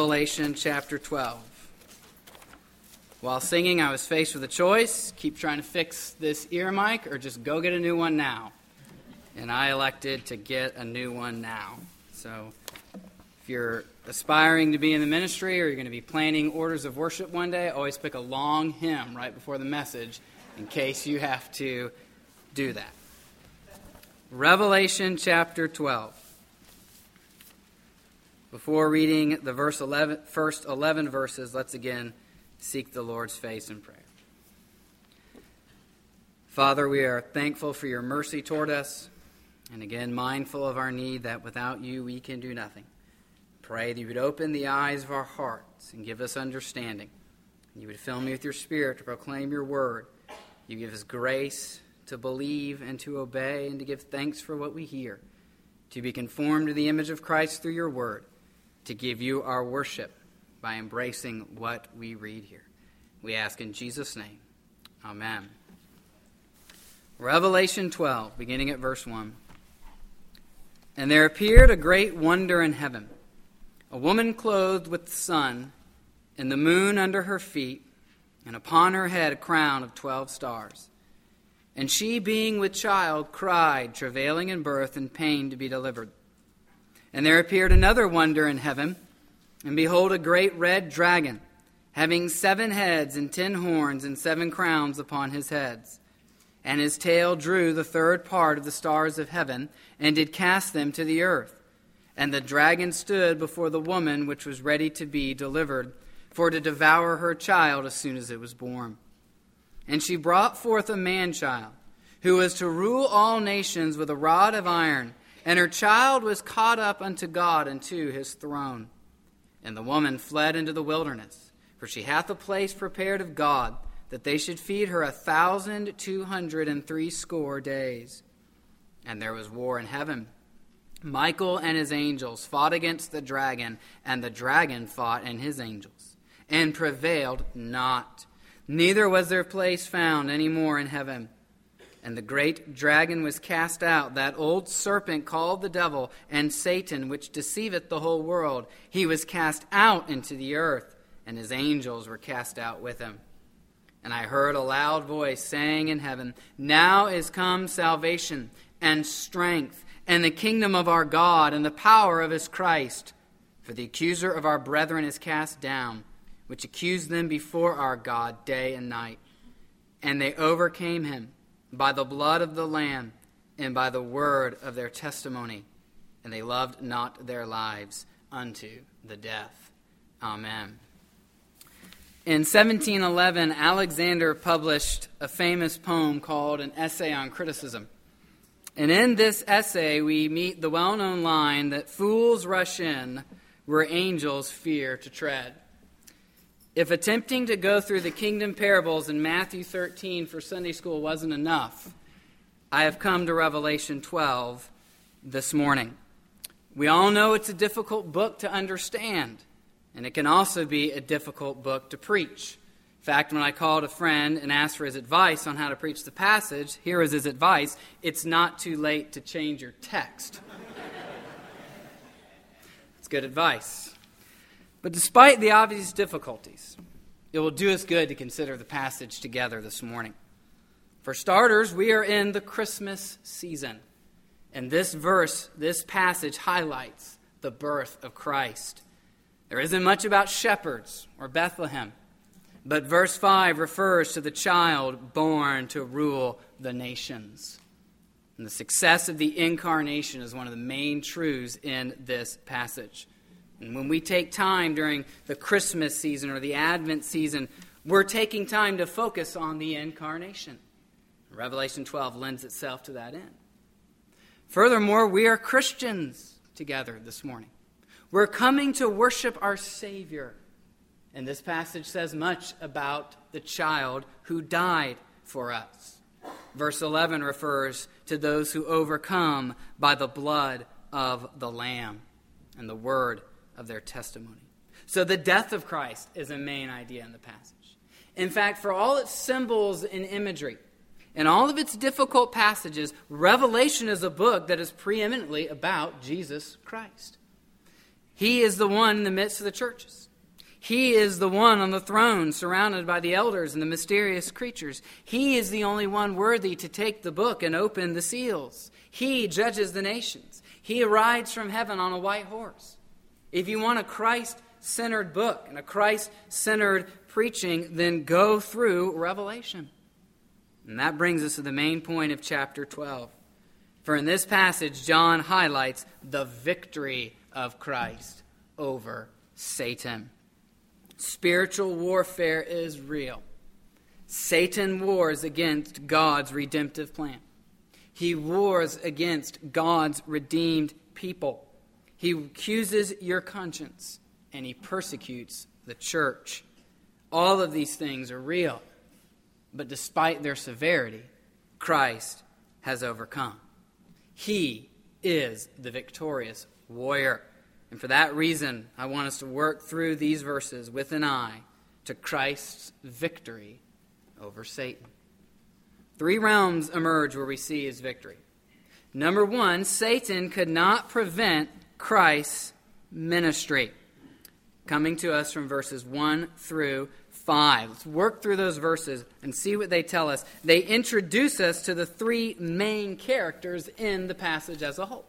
Revelation chapter 12. While singing, I was faced with a choice: keep trying to fix this ear mic or just go get a new one now. And I elected to get a new one now. So if you're aspiring to be in the ministry or you're going to be planning orders of worship one day, always pick a long hymn right before the message in case you have to do that. Revelation chapter 12. Before reading the first 11 verses, let's again seek the Lord's face in prayer. Father, we are thankful for your mercy toward us, and again mindful of our need that without you we can do nothing. Pray that you would open the eyes of our hearts and give us understanding. You would fill me with your Spirit to proclaim your word. You give us grace to believe and to obey and to give thanks for what we hear, to be conformed to the image of Christ through your word, to give you our worship by embracing what we read here. We ask in Jesus' name. Amen. Revelation 12, beginning at verse 1. And there appeared a great wonder in heaven, a woman clothed with the sun, and the moon under her feet, and upon her head a crown of 12 stars. And she, being with child, cried, travailing in birth and pain to be delivered. And there appeared another wonder in heaven, and behold, a great red dragon, having 7 heads and 10 horns and 7 crowns upon his heads. And his tail drew the third part of the stars of heaven, and did cast them to the earth. And the dragon stood before the woman which was ready to be delivered, for to devour her child as soon as it was born. And she brought forth a man-child, who was to rule all nations with a rod of iron, and her child was caught up unto God and to his throne. And the woman fled into the wilderness, for she hath a place prepared of God, that they should feed her 1,260 days. And there was war in heaven. Michael and his angels fought against the dragon, and the dragon fought and his angels, and prevailed not. Neither was their place found any more in heaven. And the great dragon was cast out, that old serpent called the devil and Satan, which deceiveth the whole world. He was cast out into the earth, and his angels were cast out with him. And I heard a loud voice saying in heaven, Now is come salvation and strength, and the kingdom of our God, and the power of his Christ. For the accuser of our brethren is cast down, which accused them before our God day and night. And they overcame him by the blood of the Lamb and by the word of their testimony. And they loved not their lives unto the death. Amen. In 1711, Alexander published a famous poem called An Essay on Criticism. And in this essay, we meet the well-known line that fools rush in where angels fear to tread. If attempting to go through the kingdom parables in Matthew 13 for Sunday school wasn't enough, I have come to Revelation 12 this morning. We all know it's a difficult book to understand, and it can also be a difficult book to preach. In fact, when I called a friend and asked for his advice on how to preach the passage, here is his advice: it's not too late to change your text. It's good advice. But despite the obvious difficulties, it will do us good to consider the passage together this morning. For starters, we are in the Christmas season. And this passage highlights the birth of Christ. There isn't much about shepherds or Bethlehem, but verse 5 refers to the child born to rule the nations. And the success of the incarnation is one of the main truths in this passage. And when we take time during the Christmas season or the Advent season, we're taking time to focus on the incarnation. Revelation 12 lends itself to that end. Furthermore, we are Christians together this morning. We're coming to worship our Savior. And this passage says much about the child who died for us. Verse 11 refers to those who overcome by the blood of the Lamb and the word of their testimony. So the death of Christ is a main idea in the passage. In fact, for all its symbols and imagery, and all of its difficult passages, Revelation is a book that is preeminently about Jesus Christ. He is the one in the midst of the churches. He is the one on the throne, surrounded by the elders and the mysterious creatures. He is the only one worthy to take the book and open the seals. He judges the nations. He rides from heaven on a white horse. If you want a Christ-centered book and a Christ-centered preaching, then go through Revelation. And that brings us to the main point of chapter 12. For in this passage, John highlights the victory of Christ over Satan. Spiritual warfare is real. Satan wars against God's redemptive plan. He wars against God's redeemed people. He accuses your conscience, and he persecutes the church. All of these things are real, but despite their severity, Christ has overcome. He is the victorious warrior. And for that reason, I want us to work through these verses with an eye to Christ's victory over Satan. 3 realms emerge where we see his victory. Number 1, Satan could not prevent Christ's ministry. Coming to us from verses 1 through 5. Let's work through those verses and see what they tell us. They introduce us to the 3 main characters in the passage as a whole.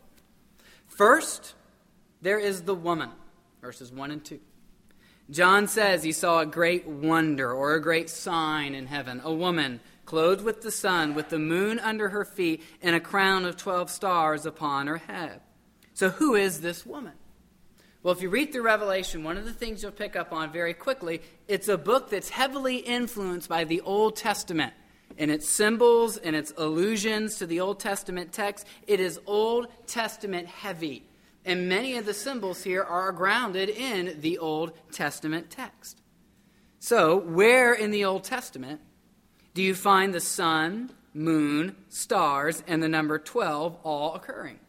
First, there is the woman, verses 1 and 2. John says he saw a great wonder or a great sign in heaven, a woman clothed with the sun, with the moon under her feet, and a crown of 12 stars upon her head. So who is this woman? Well, if you read through Revelation, one of the things you'll pick up on very quickly, it's a book that's heavily influenced by the Old Testament. In its symbols and its allusions to the Old Testament text, it is Old Testament heavy. And many of the symbols here are grounded in the Old Testament text. So, where in the Old Testament do you find the sun, moon, stars, and the number 12 all occurring?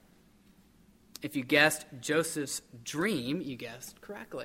If you guessed Joseph's dream, you guessed correctly.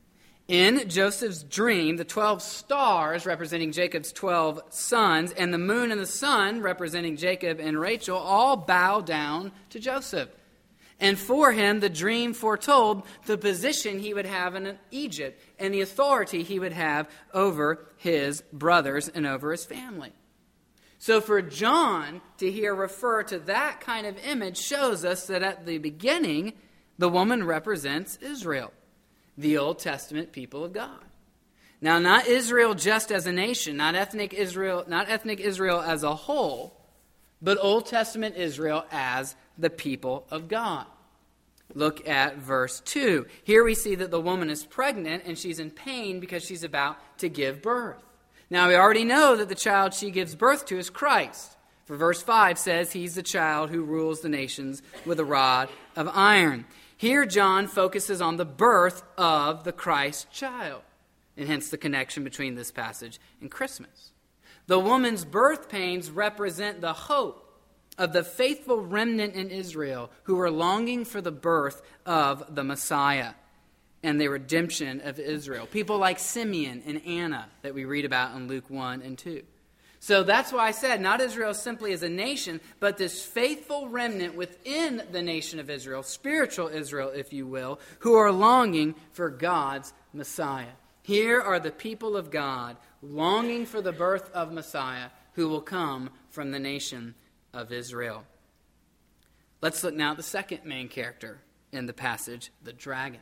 In Joseph's dream, the 12 stars representing Jacob's 12 sons, and the moon and the sun representing Jacob and Rachel, all bow down to Joseph. And for him, the dream foretold the position he would have in Egypt and the authority he would have over his brothers and over his family. So for John to hear refer to that kind of image shows us that at the beginning, the woman represents Israel, the Old Testament people of God. Now, not Israel just as a nation, not ethnic Israel as a whole, but Old Testament Israel as the people of God. Look at verse 2. Here we see that the woman is pregnant and she's in pain because she's about to give birth. Now we already know that the child she gives birth to is Christ. For verse 5 says he's the child who rules the nations with a rod of iron. Here John focuses on the birth of the Christ child, and hence the connection between this passage and Christmas. The woman's birth pains represent the hope of the faithful remnant in Israel who are longing for the birth of the Messiah and the redemption of Israel. People like Simeon and Anna that we read about in Luke 1 and 2. So that's why I said not Israel simply as a nation, but this faithful remnant within the nation of Israel, spiritual Israel, if you will, who are longing for God's Messiah. Here are the people of God longing for the birth of Messiah who will come from the nation of Israel. Let's look now at the second main character in the passage, the dragon.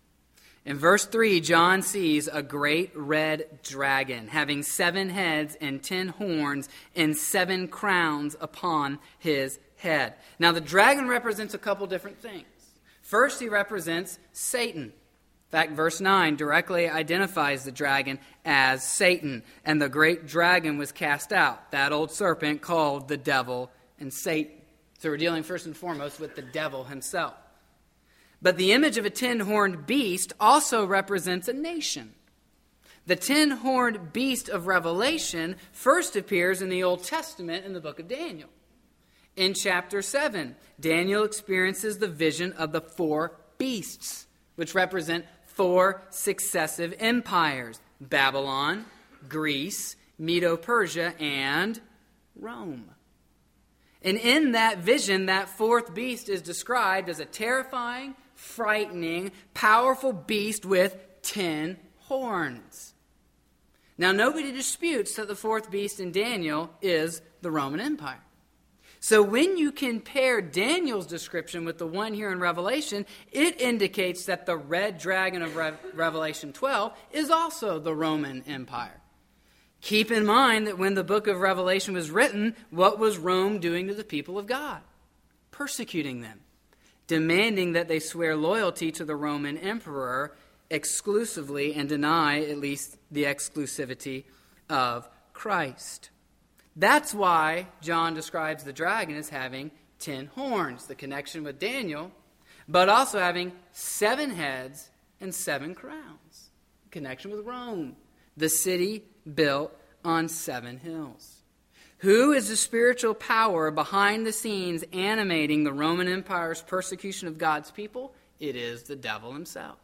In verse 3, John sees a great red dragon having 7 heads and 10 horns and 7 crowns upon his head. Now, the dragon represents a couple different things. First, he represents Satan. In fact, verse 9 directly identifies the dragon as Satan. And the great dragon was cast out, that old serpent called the devil and Satan. So we're dealing first and foremost with the devil himself. But the image of a 10-horned beast also represents a nation. The 10-horned beast of Revelation first appears in the Old Testament in the book of Daniel. In chapter 7, Daniel experiences the vision of the 4 beasts, which represent 4 successive empires: Babylon, Greece, Medo-Persia, and Rome. And in that vision, that 4th beast is described as a terrifying, frightening, powerful beast with 10 horns. Now, nobody disputes that the fourth beast in Daniel is the Roman Empire. So when you compare Daniel's description with the one here in Revelation, it indicates that the red dragon of Revelation 12 is also the Roman Empire. Keep in mind that when the book of Revelation was written, what was Rome doing to the people of God? Persecuting them, demanding that they swear loyalty to the Roman emperor exclusively and deny at least the exclusivity of Christ. That's why John describes the dragon as having 10 horns, the connection with Daniel, but also having 7 heads and 7 crowns, connection with Rome, the city built on 7 hills. Who is the spiritual power behind the scenes animating the Roman Empire's persecution of God's people? It is the devil himself.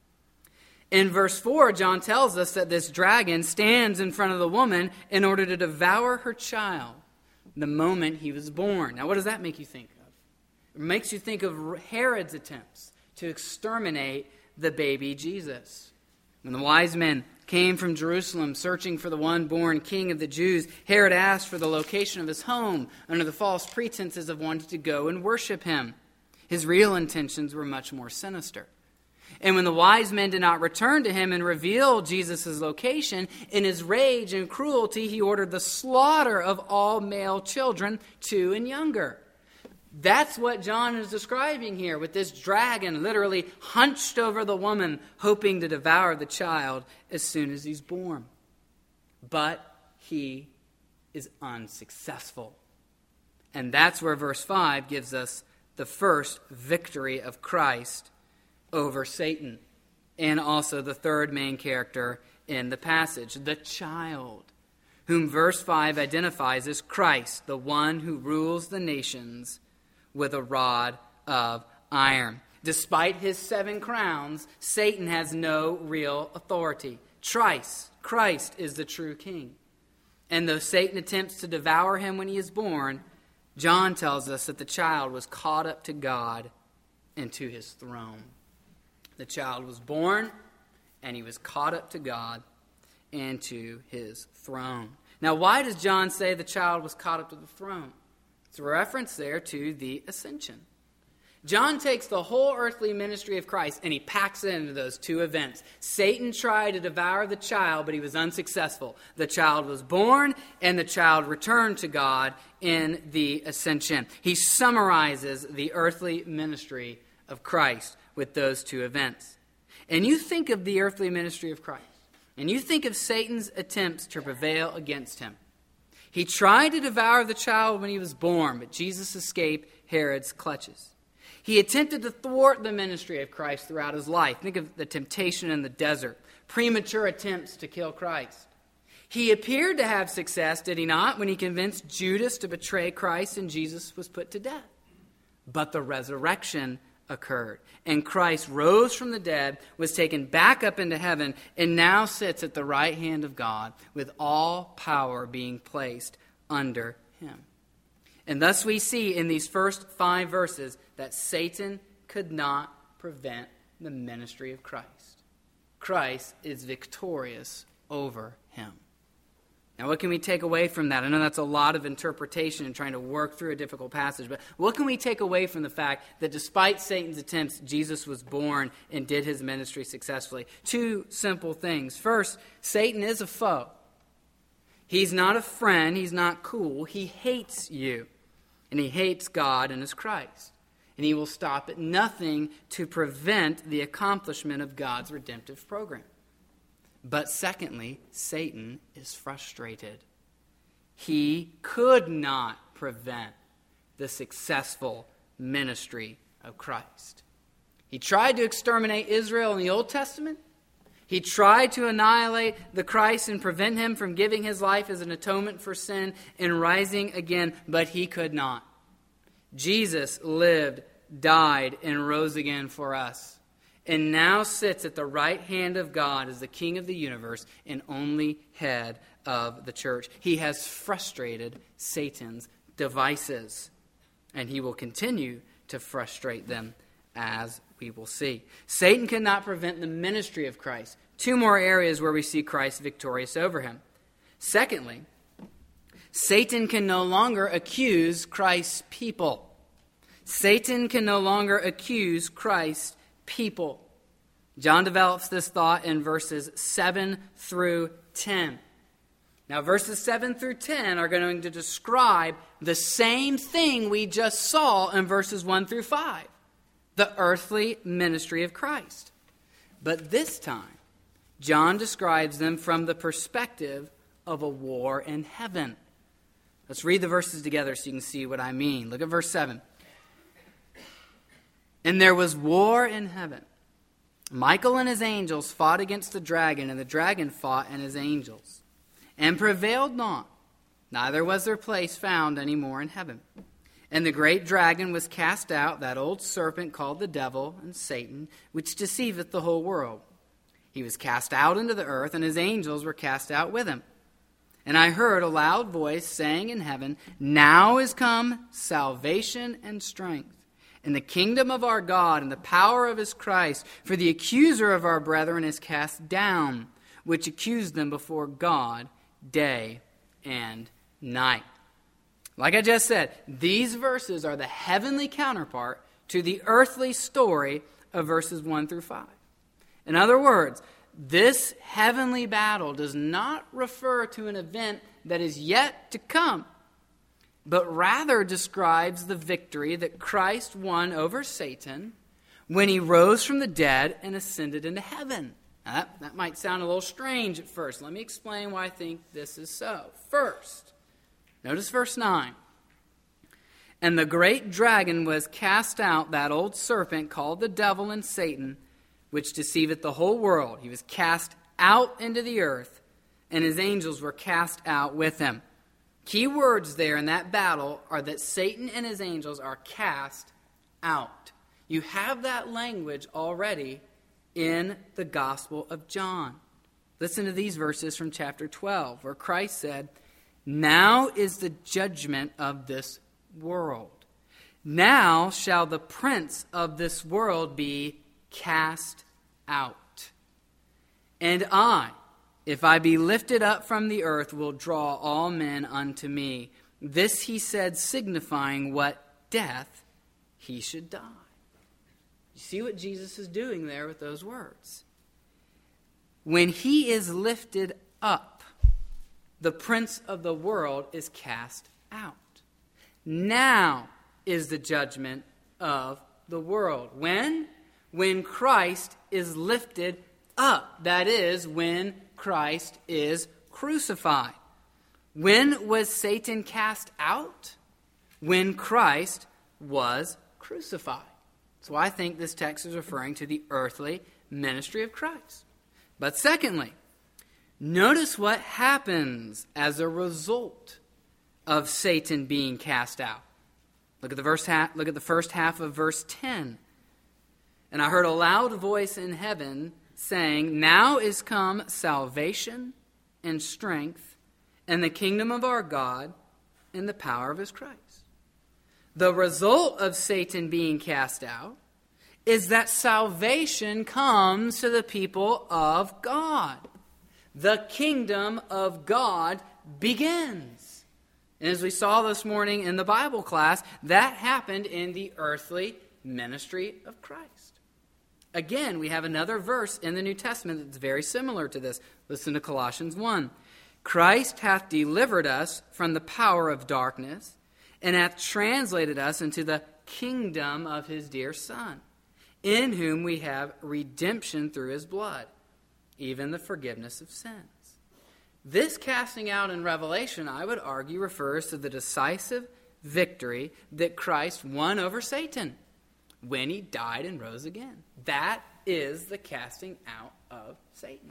In verse 4, John tells us that this dragon stands in front of the woman in order to devour her child the moment he was born. Now, what does that make you think of? It makes you think of Herod's attempts to exterminate the baby Jesus. When the wise men came from Jerusalem searching for the one born king of the Jews, Herod asked for the location of his home under the false pretenses of wanting to go and worship him. His real intentions were much more sinister. And when the wise men did not return to him and reveal Jesus' location, in his rage and cruelty, he ordered the slaughter of all male children, 2 and younger. That's what John is describing here, with this dragon literally hunched over the woman, hoping to devour the child as soon as he's born. But he is unsuccessful. And that's where verse 5 gives us the first victory of Christ over Satan, and also the third main character in the passage, the child, whom verse 5 identifies as Christ, the one who rules the nations with a rod of iron. Despite his 7 crowns, Satan has no real authority. Christ is the true king. And though Satan attempts to devour him when he is born, John tells us that the child was caught up to God and to his throne. The child was born, and he was caught up to God and to his throne. Now, why does John say the child was caught up to the throne? It's a reference there to the ascension. John takes the whole earthly ministry of Christ and he packs it into those 2 events. Satan tried to devour the child, but he was unsuccessful. The child was born, and the child returned to God in the ascension. He summarizes the earthly ministry of Christ with those 2 events. And you think of the earthly ministry of Christ, and you think of Satan's attempts to prevail against him. He tried to devour the child when he was born, but Jesus escaped Herod's clutches. He attempted to thwart the ministry of Christ throughout his life. Think of the temptation in the desert, premature attempts to kill Christ. He appeared to have success, did he not, when he convinced Judas to betray Christ and Jesus was put to death. But the resurrection occurred, and Christ rose from the dead, was taken back up into heaven, and now sits at the right hand of God, with all power being placed under him. And thus we see in these first 5 verses that Satan could not prevent the ministry of Christ. Christ is victorious over him. Now, what can we take away from that? I know that's a lot of interpretation and trying to work through a difficult passage, but what can we take away from the fact that despite Satan's attempts, Jesus was born and did his ministry successfully? 2 simple things. First, Satan is a foe. He's not a friend. He's not cool. He hates you, and he hates God and his Christ. And he will stop at nothing to prevent the accomplishment of God's redemptive program. But secondly, Satan is frustrated. He could not prevent the successful ministry of Christ. He tried to exterminate Israel in the Old Testament. He tried to annihilate the Christ and prevent him from giving his life as an atonement for sin and rising again, but he could not. Jesus lived, died, and rose again for us, and now sits at the right hand of God as the King of the universe and only head of the church. He has frustrated Satan's devices, and he will continue to frustrate them as we will see. Satan cannot prevent the ministry of Christ. Two more areas where we see Christ victorious over him. Secondly, Satan can no longer accuse Christ's people. Satan can no longer accuse Christ's people. John develops this thought in verses 7 through 10. Now, verses 7 through 10 are going to describe the same thing we just saw in verses 1 through 5, the earthly ministry of Christ. But this time, John describes them from the perspective of a war in heaven. Let's read the verses together so you can see what I mean. Look at verse 7. And there was war in heaven. Michael and his angels fought against the dragon, and the dragon fought and his angels, and prevailed not. Neither was their place found any more in heaven. And the great dragon was cast out, that old serpent called the devil and Satan, which deceiveth the whole world. He was cast out into the earth, and his angels were cast out with him. And I heard a loud voice saying in heaven, Now is come salvation and strength, and the kingdom of our God, and the power of his Christ. For the accuser of our brethren is cast down, which accused them before God day and night. Like I just said, these verses are the heavenly counterpart to the earthly story of verses 1 through 5. In other words, this heavenly battle does not refer to an event that is yet to come, but rather describes the victory that Christ won over Satan when he rose from the dead and ascended into heaven. Now, that might sound a little strange at first. Let me explain why I think this is so. First, notice verse 9. And the great dragon was cast out, that old serpent called the devil and Satan, which deceiveth the whole world. He was cast out into the earth, and his angels were cast out with him. Key words there in that battle are that Satan and his angels are cast out. You have that language already in the Gospel of John. Listen to these verses from chapter 12, where Christ said, Now is the judgment of this world. Now shall the prince of this world be cast out. And I, if I be lifted up from the earth, will draw all men unto me. This he said, signifying what death he should die. You see what Jesus is doing there with those words? When he is lifted up, the prince of the world is cast out. Now is the judgment of the world. When? When Christ is lifted up. That is, when Christ is crucified. When was Satan cast out? When Christ was crucified. So I think this text is referring to the earthly ministry of Christ. But secondly, notice what happens as a result of Satan being cast out. Look at the first half of verse 10. And I heard a loud voice in heaven saying, Now is come salvation and strength and the kingdom of our God and the power of his Christ. The result of Satan being cast out is that salvation comes to the people of God. The kingdom of God begins. And as we saw this morning in the Bible class, that happened in the earthly ministry of Christ. Again, we have another verse in the New Testament that's very similar to this. Listen to Colossians 1. Christ hath delivered us from the power of darkness, and hath translated us into the kingdom of his dear Son, in whom we have redemption through his blood, even the forgiveness of sins. This casting out in Revelation, I would argue, refers to the decisive victory that Christ won over Satan when he died and rose again. That is the casting out of Satan.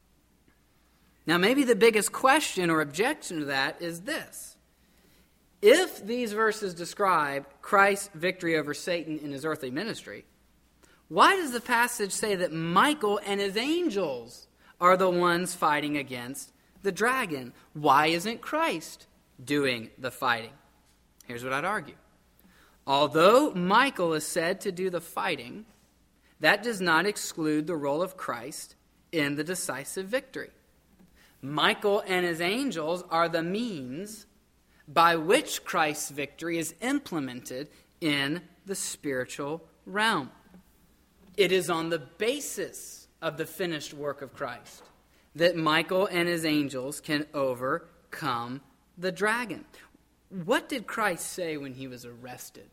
Now, maybe the biggest question or objection to that is this. If these verses describe Christ's victory over Satan in his earthly ministry, why does the passage say that Michael and his angels are the ones fighting against the dragon? Why isn't Christ doing the fighting? Here's what I'd argue. Although Michael is said to do the fighting, that does not exclude the role of Christ in the decisive victory. Michael and his angels are the means by which Christ's victory is implemented in the spiritual realm. It is on the basis of the finished work of Christ that Michael and his angels can overcome the dragon. What did Christ say when he was arrested?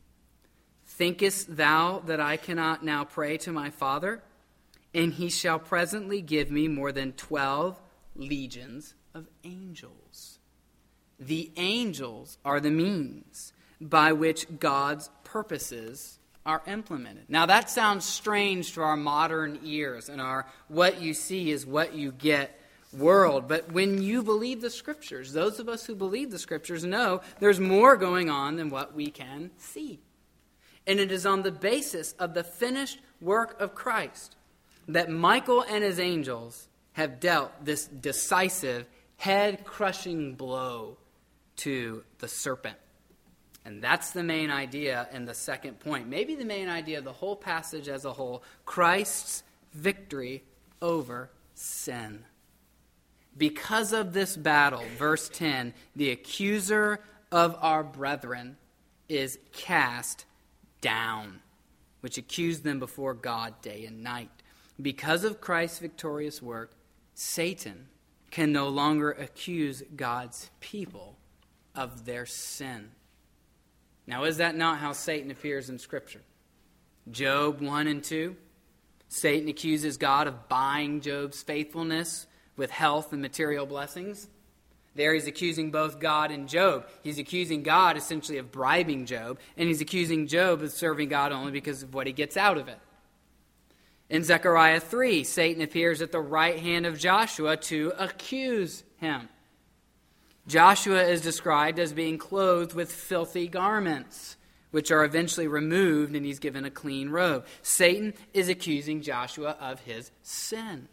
Thinkest thou that I cannot now pray to my Father, and he shall presently give me more than 12 legions of angels? The angels are the means by which God's purposes are implemented. Now that sounds strange to our modern ears and our what you see is what you get world. But when you believe the Scriptures, those of us who believe the Scriptures know there's more going on than what we can see. And it is on the basis of the finished work of Christ that Michael and his angels have dealt this decisive, head-crushing blow to the serpent. And that's the main idea in the second point. Maybe the main idea of the whole passage as a whole. Christ's victory over sin. Because of this battle, verse 10, the accuser of our brethren is cast down, which accused them before God day and night. Because of Christ's victorious work, Satan can no longer accuse God's people of their sin. Now, is that not how Satan appears in Scripture? Job 1 and 2, Satan accuses God of buying Job's faithfulness with health and material blessings. There he's accusing both God and Job. He's accusing God essentially of bribing Job, and he's accusing Job of serving God only because of what he gets out of it. In Zechariah 3, Satan appears at the right hand of Joshua to accuse him. Joshua is described as being clothed with filthy garments, which are eventually removed, and he's given a clean robe. Satan is accusing Joshua of his sin.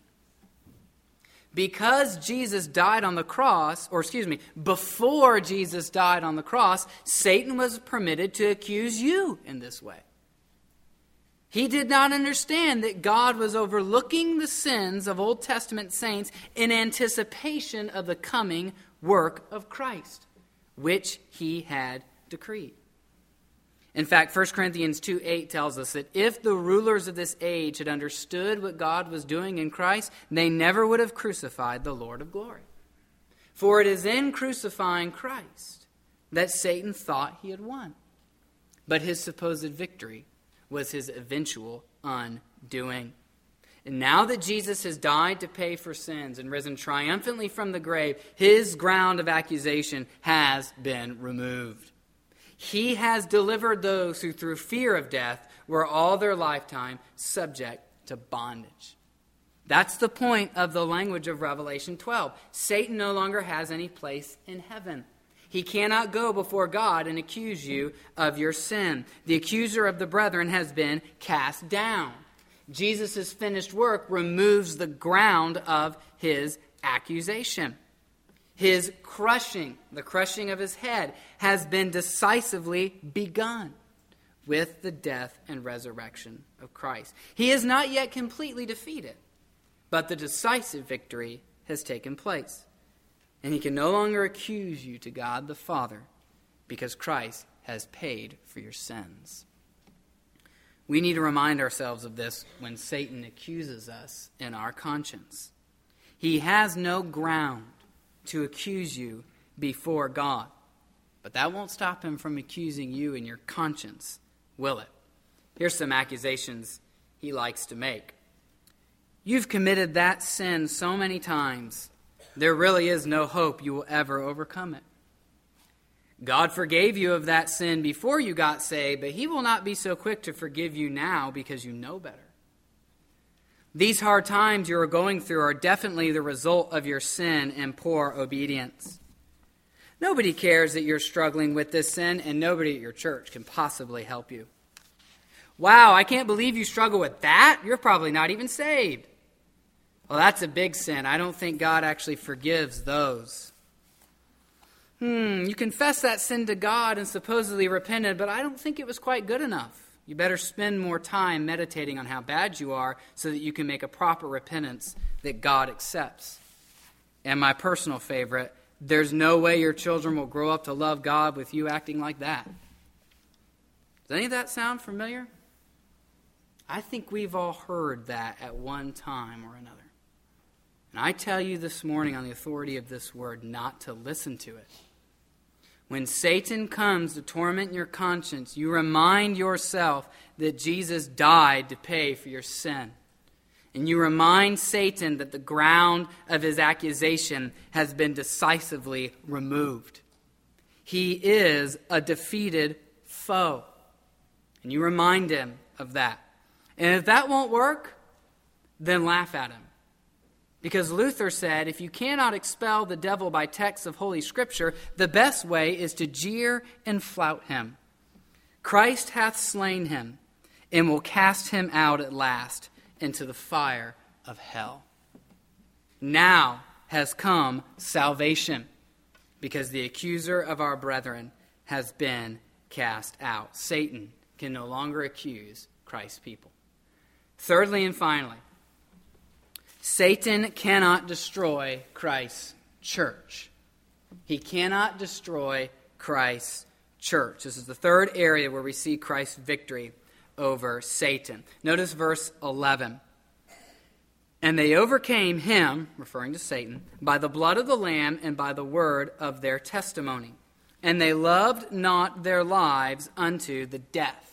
Because Jesus died on the cross, before Jesus died on the cross, Satan was permitted to accuse you in this way. He did not understand that God was overlooking the sins of Old Testament saints in anticipation of the coming work of Christ, which he had decreed. In fact, 1 Corinthians 2:8 tells us that if the rulers of this age had understood what God was doing in Christ, they never would have crucified the Lord of glory. For it is in crucifying Christ that Satan thought he had won. But his supposed victory was his eventual undoing. And now that Jesus has died to pay for sins and risen triumphantly from the grave, his ground of accusation has been removed. He has delivered those who through fear of death were all their lifetime subject to bondage. That's the point of the language of Revelation 12. Satan no longer has any place in heaven. He cannot go before God and accuse you of your sin. The accuser of the brethren has been cast down. Jesus' finished work removes the ground of his accusation. His crushing, the crushing of his head, has been decisively begun with the death and resurrection of Christ. He is not yet completely defeated, but the decisive victory has taken place. And he can no longer accuse you to God the Father because Christ has paid for your sins. We need to remind ourselves of this when Satan accuses us in our conscience. He has no ground to accuse you before God. But that won't stop him from accusing you in your conscience, will it? Here's some accusations he likes to make. You've committed that sin so many times, there really is no hope you will ever overcome it. God forgave you of that sin before you got saved, but he will not be so quick to forgive you now because you know better. These hard times you are going through are definitely the result of your sin and poor obedience. Nobody cares that you're struggling with this sin, and nobody at your church can possibly help you. Wow, I can't believe you struggle with that. You're probably not even saved. Well, that's a big sin. I don't think God actually forgives those. You confessed that sin to God and supposedly repented, but I don't think it was quite good enough. You better spend more time meditating on how bad you are so that you can make a proper repentance that God accepts. And my personal favorite, there's no way your children will grow up to love God with you acting like that. Does any of that sound familiar? I think we've all heard that at one time or another. And I tell you this morning on the authority of this word not to listen to it. When Satan comes to torment your conscience, you remind yourself that Jesus died to pay for your sin. And you remind Satan that the ground of his accusation has been decisively removed. He is a defeated foe. And you remind him of that. And if that won't work, then laugh at him. Because Luther said, if you cannot expel the devil by texts of Holy Scripture, the best way is to jeer and flout him. Christ hath slain him, and will cast him out at last into the fire of hell. Now has come salvation, because the accuser of our brethren has been cast out. Satan can no longer accuse Christ's people. Thirdly and finally, Satan cannot destroy Christ's church. He cannot destroy Christ's church. This is the third area where we see Christ's victory over Satan. Notice verse 11. And they overcame him, referring to Satan, by the blood of the Lamb and by the word of their testimony. And they loved not their lives unto the death.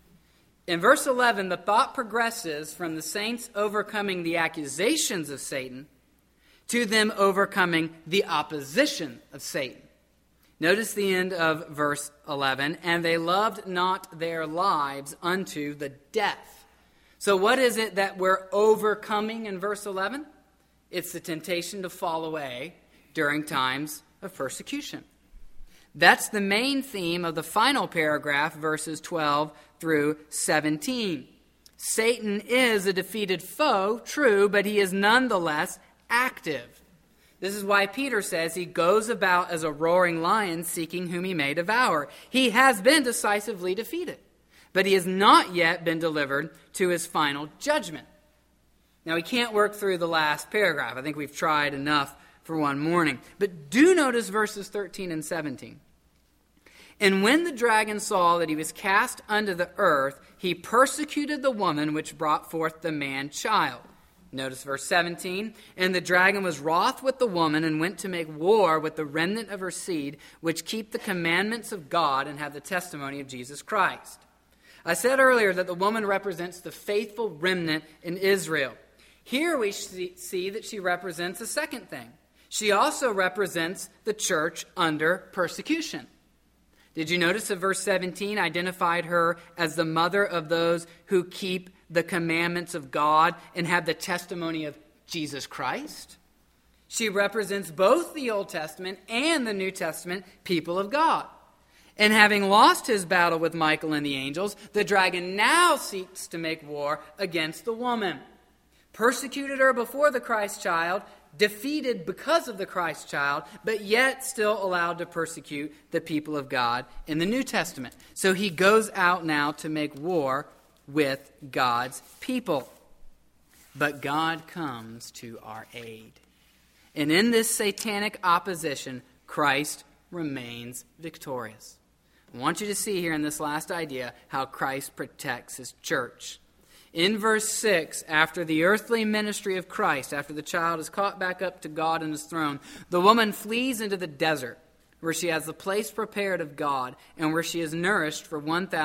In verse 11, the thought progresses from the saints overcoming the accusations of Satan to them overcoming the opposition of Satan. Notice the end of verse 11, and they loved not their lives unto the death. So what is it that we're overcoming in verse 11? It's the temptation to fall away during times of persecution. That's the main theme of the final paragraph, verses 12 through 17. Satan is a defeated foe, true, but he is nonetheless active. This is why Peter says he goes about as a roaring lion seeking whom he may devour. He has been decisively defeated, but he has not yet been delivered to his final judgment. Now, we can't work through the last paragraph. I think we've tried enough for one morning. But do notice verses 13 and 17. And when the dragon saw that he was cast unto the earth, he persecuted the woman which brought forth the man-child. Notice verse 17. And the dragon was wroth with the woman and went to make war with the remnant of her seed, which keep the commandments of God and have the testimony of Jesus Christ. I said earlier that the woman represents the faithful remnant in Israel. Here we see that she represents a second thing. She also represents the church under persecution. Did you notice that verse 17 identified her as the mother of those who keep the commandments of God and have the testimony of Jesus Christ? She represents both the Old Testament and the New Testament people of God. And having lost his battle with Michael and the angels, the dragon now seeks to make war against the woman. Persecuted her before the Christ child, defeated because of the Christ child, but yet still allowed to persecute the people of God in the New Testament. So he goes out now to make war with God's people. But God comes to our aid. And in this satanic opposition, Christ remains victorious. I want you to see here in this last idea how Christ protects his church. In verse 6, after the earthly ministry of Christ, after the child is caught back up to God and his throne, the woman flees into the desert, where she has the place prepared of God, and where she is nourished for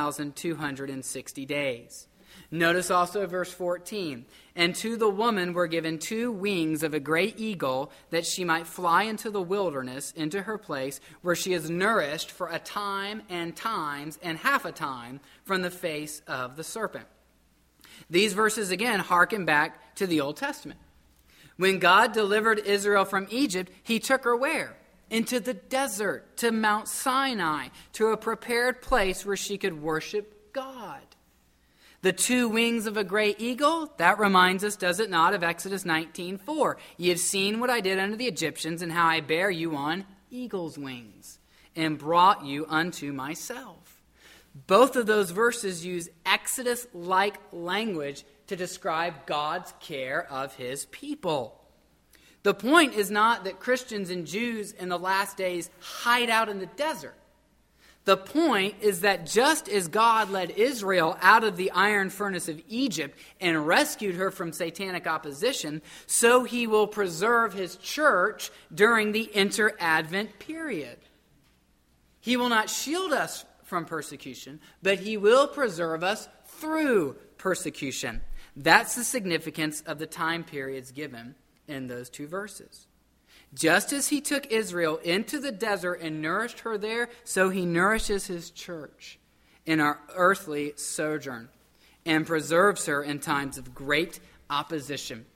1,260 days. Notice also verse 14, and to the woman were given 2 wings of a great eagle, that she might fly into the wilderness, into her place, where she is nourished for a time and times and half a time from the face of the serpent. These verses again harken back to the Old Testament. When God delivered Israel from Egypt, he took her where? Into the desert, to Mount Sinai, to a prepared place where she could worship God. The 2 wings of a great eagle, that reminds us, does it not, of Exodus 19:4. Ye have seen what I did unto the Egyptians, and how I bare you on eagle's wings, and brought you unto myself. Both of those verses use Exodus-like language to describe God's care of his people. The point is not that Christians and Jews in the last days hide out in the desert. The point is that just as God led Israel out of the iron furnace of Egypt and rescued her from satanic opposition, so he will preserve his church during the inter-Advent period. He will not shield us from persecution, but he will preserve us through persecution. That's the significance of the time periods given in those two verses. Just as he took Israel into the desert and nourished her there, so he nourishes his church in our earthly sojourn and preserves her in times of great opposition.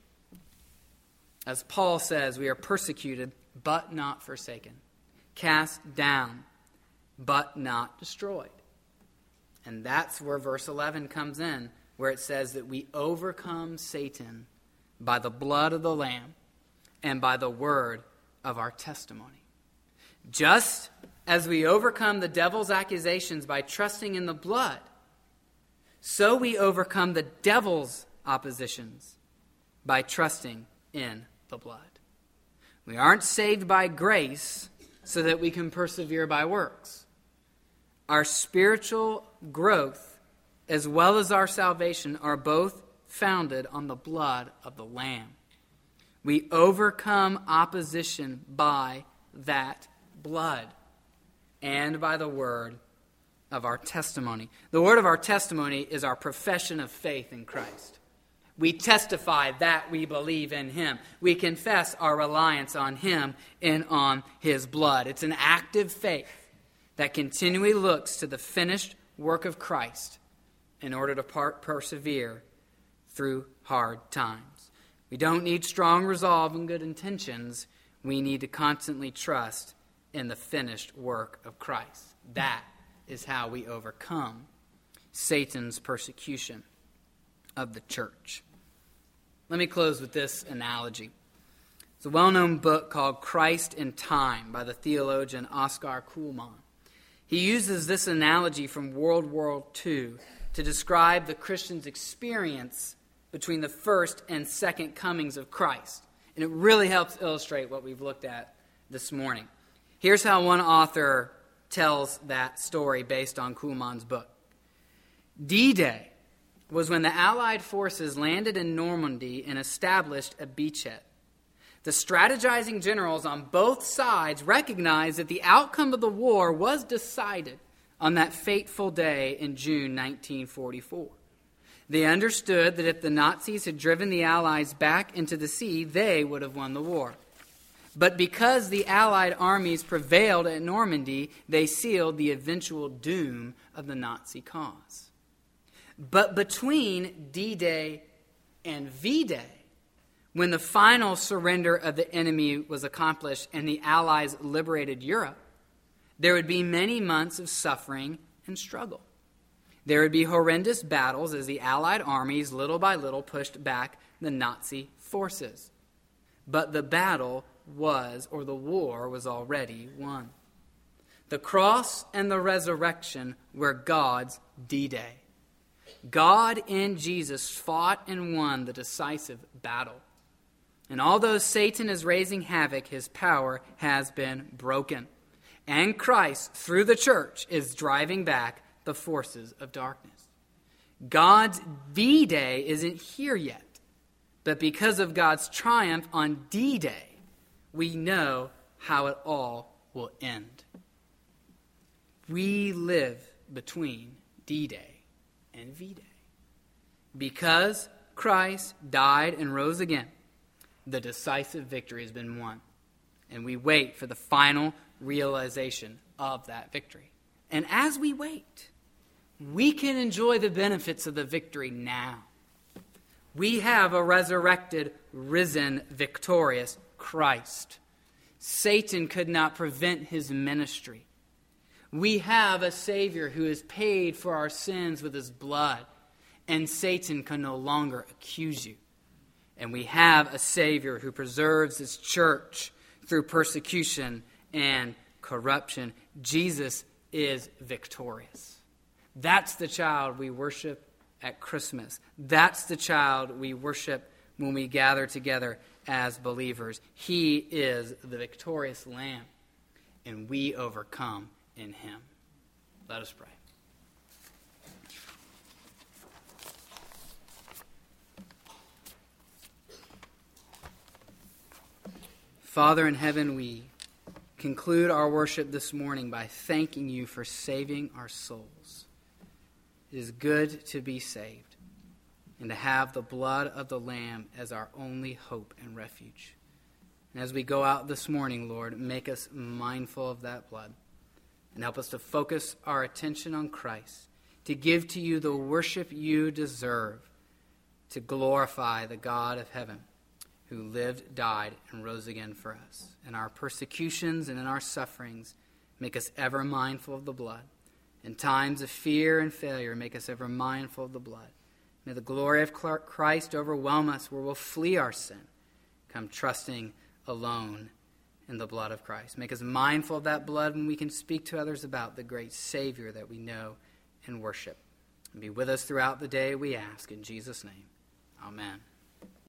As Paul says, we are persecuted but not forsaken, cast down but not destroyed. And that's where verse 11 comes in, where it says that we overcome Satan by the blood of the Lamb and by the word of our testimony. Just as we overcome the devil's accusations by trusting in the blood, so we overcome the devil's oppositions by trusting in the blood. We aren't saved by grace so that we can persevere by works. Our spiritual growth as well as our salvation are both founded on the blood of the Lamb. We overcome opposition by that blood and by the word of our testimony. The word of our testimony is our profession of faith in Christ. We testify that we believe in him. We confess our reliance on him and on his blood. It's an active faith that continually looks to the finished work of Christ in order to persevere through hard times. We don't need strong resolve and good intentions. We need to constantly trust in the finished work of Christ. That is how we overcome Satan's persecution of the church. Let me close with this analogy. It's a well-known book called Christ in Time by the theologian Oscar Kuhlmann. He uses this analogy from World War II to describe the Christian's experience between the first and second comings of Christ. And it really helps illustrate what we've looked at this morning. Here's how one author tells that story based on Kuhlmann's book. D-Day was when the Allied forces landed in Normandy and established a beachhead. The strategizing generals on both sides recognized that the outcome of the war was decided on that fateful day in June 1944. They understood that if the Nazis had driven the Allies back into the sea, they would have won the war. But because the Allied armies prevailed at Normandy, they sealed the eventual doom of the Nazi cause. But between D-Day and V-Day, when the final surrender of the enemy was accomplished and the Allies liberated Europe, there would be many months of suffering and struggle. There would be horrendous battles as the Allied armies little by little pushed back the Nazi forces. But the battle was, or the war was already won. The cross and the resurrection were God's D-Day. God in Jesus fought and won the decisive battle. And although Satan is raising havoc, his power has been broken. And Christ, through the church, is driving back the forces of darkness. God's V-Day isn't here yet. But because of God's triumph on D-Day, we know how it all will end. We live between D-Day and V-Day. Because Christ died and rose again, the decisive victory has been won. And we wait for the final realization of that victory. And as we wait, we can enjoy the benefits of the victory now. We have a resurrected, risen, victorious Christ. Satan could not prevent his ministry. We have a Savior who has paid for our sins with his blood, and Satan can no longer accuse you. And we have a Savior who preserves his church through persecution and corruption. Jesus is victorious. That's the child we worship at Christmas. That's the child we worship when we gather together as believers. He is the victorious Lamb, and we overcome in him. Let us pray. Father in heaven, we conclude our worship this morning by thanking you for saving our souls. It is good to be saved and to have the blood of the Lamb as our only hope and refuge. And as we go out this morning, Lord, make us mindful of that blood and help us to focus our attention on Christ, to give to you the worship you deserve, to glorify the God of heaven, who lived, died, and rose again for us. In our persecutions and in our sufferings, make us ever mindful of the blood. In times of fear and failure, make us ever mindful of the blood. May the glory of Christ overwhelm us where we'll flee our sin, come trusting alone in the blood of Christ. Make us mindful of that blood when we can speak to others about the great Savior that we know and worship. And be with us throughout the day, we ask. In Jesus' name, amen.